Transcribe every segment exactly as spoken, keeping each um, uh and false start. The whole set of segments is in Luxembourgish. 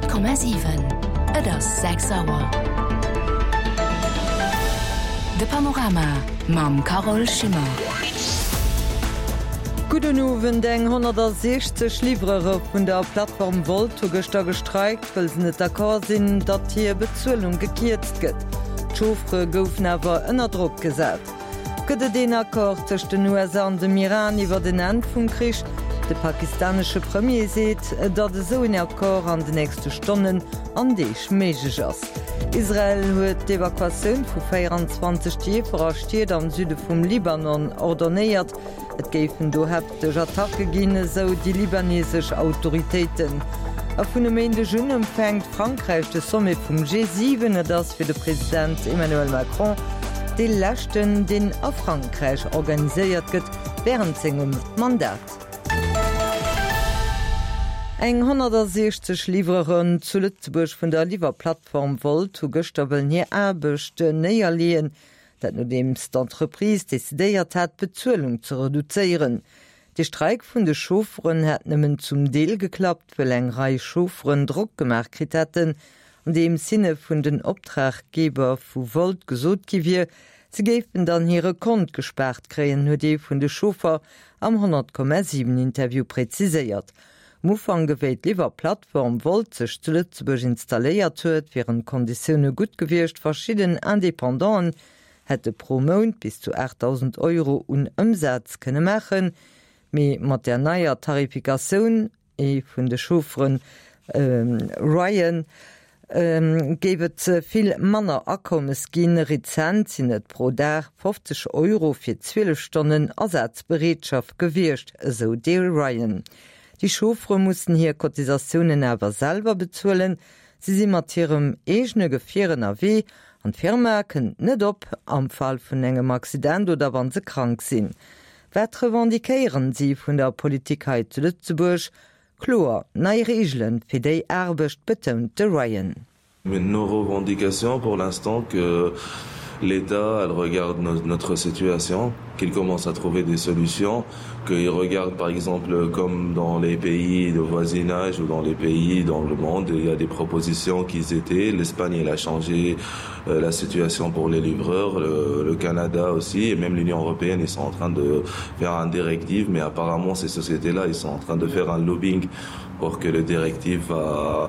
hundert Komma sieben. Et ass sechs Auer. De Panorama mam Carol Schimmer. Guten Abend, eng hundertsechzig Livrerer vun der Plattform Volt gester gestreikt, weil se net d'accord sinn, dat hier Bezuelung gekiertzt gëtt. D'Chauffre goufen awer ënner Druck gesät. Gëtt den Akkord zwischen den U S A an dem Iran iwwer den End vum Krich. De pakistanische Premier seet, dat de so en Akkord an de nächste Stonnen an deich méigg ass. Israel huet d'Evakuatioun vu vierundzwanzig Tieferer Stiet am Süde vum Libanon ordonnéiert. Et géifen do hebteg Attacke ginne so die libanesesch Autoritéiten. A vun dem Ende Jun empfängt Frankreich de Somme vum G sieben, das fir de Präsident Emmanuel Macron de Lächten den a Frankreich organiséiert gëtt während segem Mandat. Eng hundertsechzig Livreren zu Lützeburg vun der Liverplattform Volt zu Göstabel nie erbechte neier lehen, dat no dems d'Entreprise desidéiert hat Bezuelung zu reduzieren. Die Streik vun de Chauffeuren hat nëmmen zum Deel geklappt, well eng Rei Chauffeuren Druck gemacht krit hätten, an dem Sinne vun den Optraggeber vu Volt gesot giwie, ze géfen dann hire Kont gesperrt kreien hue dee vun de Chauffeur am hundert Komma sieben Interview preziséiert. Mufang gewéit liewer Plattform Volt sech zu Lützeburg installéiert huet, wären Konditionne gut gewircht verschieden Independenten hätte pro Mond bis zu achttausend Euro un Umsatz kënne machen, méi mat der naier Tarifikatioun e vun de Chauffeuren ähm, Ryan ähm, gebet ze vill Manner Akkommes ginn Rezent sinn net pro Dach fünfzig Euro fir zwölf Stunden Ersatzbereetschaft gewircht, so Dale Ryan. Die Chauffeure mussten hier Kotisationen awer selber bezuelen, sie si mat hirem egene Gefieren A W an Firmerken net op am Fall vun engem Accident oder wann se krank sinn. Wat revendikéieren sie vun der Politikheit zu Lützeburg? Chlor, nei Regeln fir déi erbecht betont de Ryan. Nos revendications pour l'instant que l'État elle regarde no notre situation, qu'il commence à trouver des solutions, qu'il regarde par exemple comme dans les pays de voisinage ou dans les pays dans le monde, il y a des propositions qui étaient, l'Espagne elle a changé euh, la situation pour les livreurs, le, le Canada aussi, et même l'Union européenne ils sont en train de faire un directive, mais apparemment ces sociétés-là ils sont en train de faire un lobbying pour que le directive va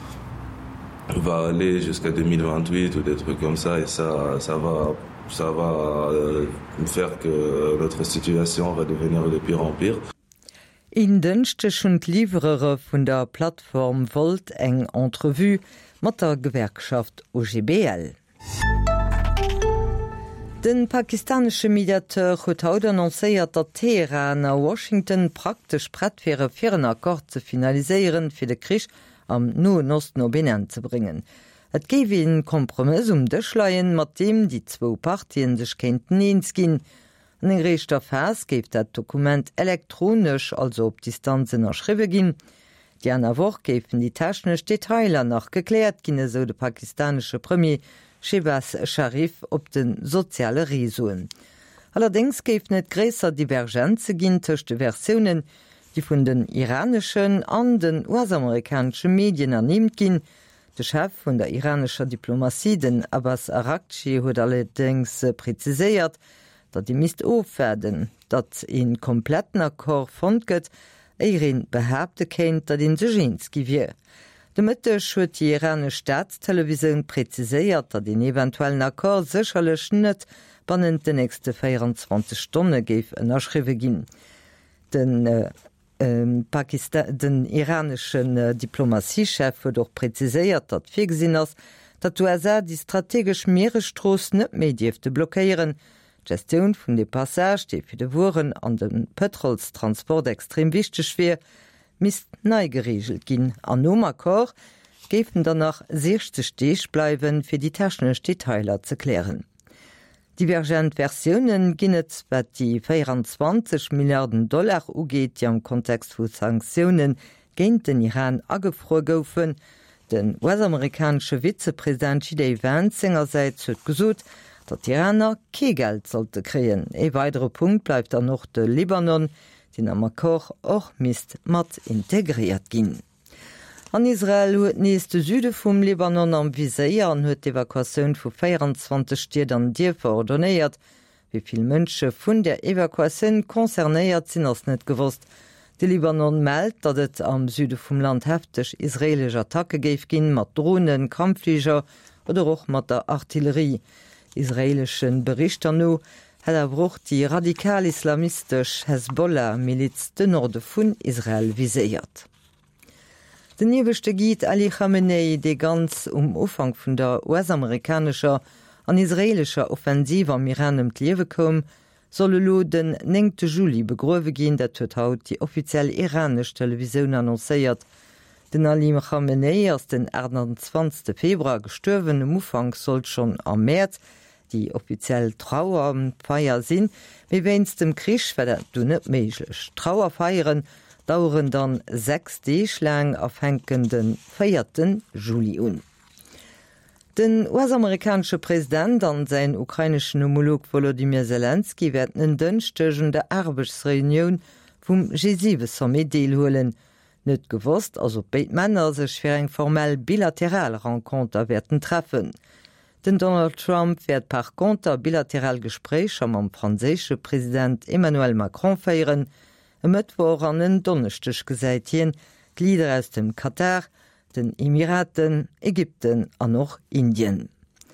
va aller jusqu'à deux mille vingt-huit ou des trucs comme ça, et ça, ça va, ça va euh, faire que notre situation va devenir de pire en pire. In dënchte schon Livrere vun der Plattform Volt eng Entrevue mat der Gewerkschaft O G B L. Den pakistanische Mediateur huet haut annoncéiert, dat Teheran a Washington praktisch brettfirre fir een Akkord ze finaliseieren fir de Krich am Noen Osten op Benin ze bringen. Et gewe een Kompromiss um Dëchleien, mat dem die zwo Partien sech kenten eens ginn. An eng Richter Vers géif dat Dokument elektronisch, also op Distanzen erschriwe ginn. Di aner woch géfen die technech Detailer nach gekläert ginne, so de pakistanische Premier Shehbaz Sharif op den soziale Resoen. Allerdings géif net gräser Divergenze ginn tëcht de Versionen, die vun den iranischen an den U S-amerikanischen Medien annimmt ginn. De Chef vun der iranischer Diplomatie, den Abbas Araghchi, huet allerdings preziséiert, dat die mist ofäden, dat en kompletten Akkord fond gëtt, eirin behäbte kennt, dat den Sejinski wie. De Mëttech huet die iranische Staatstelevision preziséiert, dat den eventuellen Akkord secherlech net bannen de nächste vierundzwanzig Stunden géif ënnerschriwe ginn. Den äh, Ähm, Pakistan, den iranischen äh, Diplomatiechef huet doch preziséiert, dat fir gesinn ass, dat U S A die strategisch Meerestroos net mediefte blockéieren. Gestioun vun de Passage, dee fir de Wuren an den Petrolstransport extrem wichteg schwer, mis nei geregelt ginn. An Nomakor géfen danach sechte Steech bleiwen fir die technech Detailer ze klären. Divergent Versionen ginnet wat die vierundzwanzig Milliarden Dollar ugeet, die am Kontext vu Sanktionen géint den Iran agefro goufen. Den U S-amerikanische Vizepräsident J D Vance engerseits huet gesot, dat die Iraner Kegeld sollte kreen. E weitere Punkt bleibt dann noch de Libanon, den am Akkord och mist mat integriert ginn. An Israel huet nächste Süde vum Libanon am Viséier an huet d'Evakuatioun vu vierundzwanzig Stier an Dir verordonnéiert. Wieviel Mënsche vun der Evakuatioun konzernéiert sinn ass net gewusst. De Libanon meldt, dat et am Süde vum Land heftig israelisch Attacke géif ginn mat Drohnen, Kampfflieger oder och mat der Artillerie. Israelischen Berichter no hell erbruch die radikal-islamistisch Hezbollah-Miliz de Norde vun Israel viséiert. Den niebechte Giet Ali Khamenei, de ganz um Ufang vun der U S-amerikanischer an israelischer Offensiv am Iran em Liewe kom, solle lo den nengte Juli begrowe gin, dat huet haut die offiziell iranisch Television annoncéiert. Den Ali Khamenei ass den einundzwanzigsten Februar gestürwen im Ufang sollt schon am März die offiziell Trauer am Feier sinn, wie wenns dem Krisch wär du net méiglech. Trauer feieren dauern dann sechs Deeglang afhängenden feierten Juli un. Den U S-amerikanische Präsident an sein ukrainischen Homolog Volodymyr Zelensky werden en dënchtegen der Arbeitsreunion vum G sieben Summit deelhoelen. Net gewusst, also beit Männer sech fir eng formell bilateral Renkonter werden treffen. Den Donald Trump werd par contre bilateral Gespräch am am franzésche Präsident Emmanuel Macron feieren, e Mëttwoch an den Donnerstech gesäitien, Glieder aus dem Katar, den Emiraten, Ägypten an noch Indien.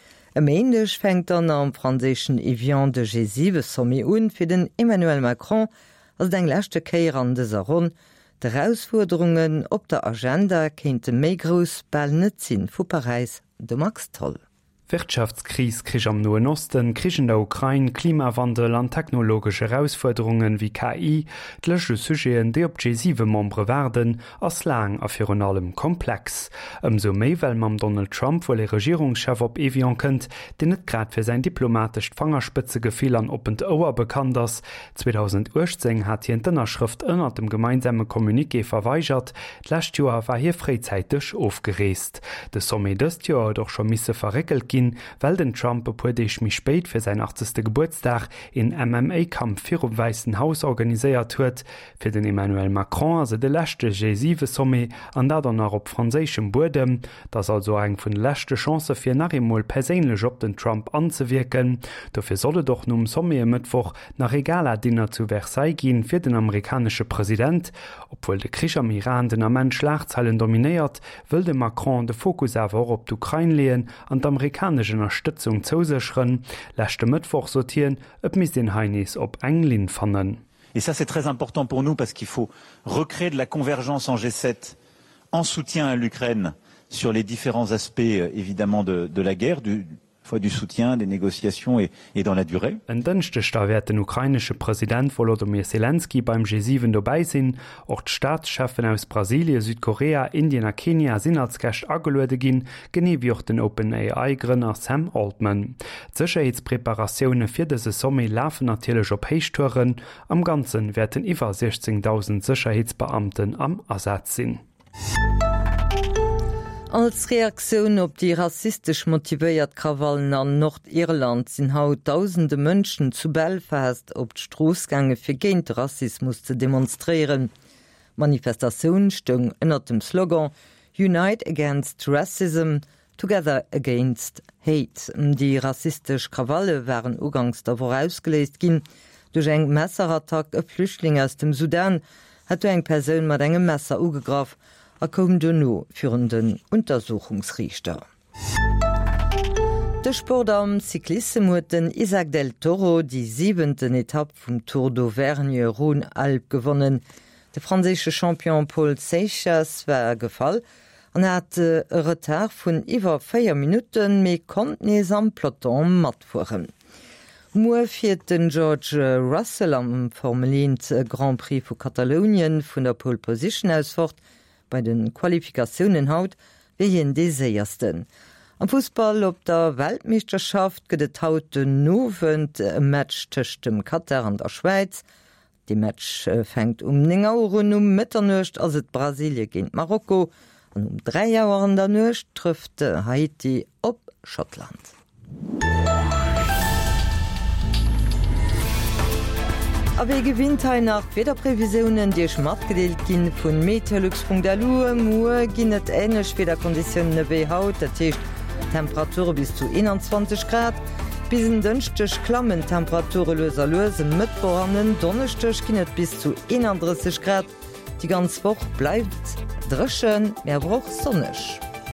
Em Ähnlich fängt dann am franzéschen Evian de G sieben Summit un fir den Emmanuel Macron als deng lächte Keir an deser Run, de Herausforderungen op der Agenda kéint de méi gros ball net sinn vu Paris de Max Toll. Wirtschaftskris, Krieg am Nahen Osten, Krieg in der Ukraine, Klimawandel an technologische Herausforderungen wie K I, d'lösche Sujeten, die op G sieben Membre werden, as lang a fir allem komplex. Umso méi, weil mam Donald Trump wohl e Regierungschef op Evian kënnt, den net grad fir sein diplomatisch Fangerspitze gefiel an Open Ower bekannt ass. zweitausendachtzehn hat hi en Dënnerschrift ënner dem gemeinsame Kommuniqué verweigert, d'lächt Joer war hier freizeitig aufgereest. De Somme dëst Joer doch schon misse verrickelt gin, weil den Trump epuerdech mich spät fir sein achtzigsten Geburtstag in M M A-Kampf fir op Weißen Haus organiséiert huet, fir den Emmanuel Macron se de lächte G sieben Somme an dat dann op franzéschem Bodem, das also eng vun lächte Chance fir nachmol perélech op den Trump anzuwirken. Dafür solle doch num Somme Mëttwoch nach egaler Dinner zu Versailles gin fir den amerikanische Präsident. Obwohl de Krieg am Iran den Amment Schlagzeilen dominiert, will de Macron de Fokus awer op d'Ukraine lehen an d'amerikanische Unterstützung zousechen, lächte Mëttwoch sortieren, ob mis den Heinis op Englin fannen. Et ça, c'est très important pour nous parce qu'il faut recréer de la convergence en G sept en soutien à l'Ukraine sur les différents aspects, évidemment, de, de la guerre, du, fois du soutien, des négociations et, et dans la durée. En dënchtech da werd den ukrainische Präsident Volodymyr Zelensky beim G sieben dabei sinn, och d'Staatschefen aus Brasilie, Südkorea, Indien a Kenia sinn als Gächt ageluede ginn, genie wie auch den OpenAI-Grünner Sam Altman. Sicherheitspräparationune fir dese Somme lafen natürlich op Heichtouren, am ganzen werden iwwer sechzehntausend Sicherheitsbeamten am Ersatz sinn. Als Reaktion op die rassistisch motiviert Krawallen an Nordirland sind haut tausende Menschen zu Belfast op d'Strossgange fir géint Rassismus zu demonstrieren. Manifestationen stung ënner dem Slogan Unite Against Racism, Together Against Hate. Die rassistisch Krawalle waren ugangs davor ausgelesen gin. Durch eng Messerattack e Flüchtling aus dem Sudan hat eng Persoun mat engem Messer ugegraf, er kom du no für den Untersuchungsrichter. Der Sport am Cyclisme hat den Isaac del Toro die siebenten Etappe vom Tour d'Auvergne Rhône-Alpes gewonnen. Der französische Champion Paul Seixas war gefallen und er hatte einen Retard von über vier Minuten, aber konnte nicht am Peloton matt fahren. Nur für den George Russell am Formel eins Grand Prix von Katalonien von der Pole Position aus fort. Bei den Qualifikationen haut wie en de seiersten. Am Fußball op der Weltmeisterschaft gët haut den nowen e Match tëcht dem Katar an der Schweiz. Die Match äh, fängt um neng Auren um Mitternecht ass et Brasilie géint Marokko an um drei Joer an der Nøcht trifft äh, Haiti op Schottland. Aé gewinnt ha nach Wederprävisionen Dich mat gedeelt ginn vun Meteorlux punkt d l Mu ginnet enneg Wederkonditionne wéi haut, dat techt Temperatur bis zu einundzwanzig Grad, bis en dënchtech Klammen Temperature loser losen Mëttwochannen Donnerstech ginnet bis zu einunddreißig Grad. Die ganz Woch bleibt dreschen, mehr broch sonnech.